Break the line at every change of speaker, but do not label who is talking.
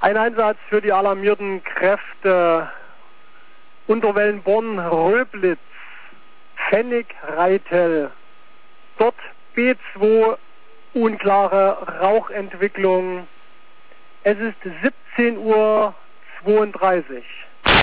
Ein Einsatz für die alarmierten Kräfte Unterwellenborn, Röblitz, Pfennig-Reitel. Dort B2, unklare Rauchentwicklung. Es ist 17:32 Uhr.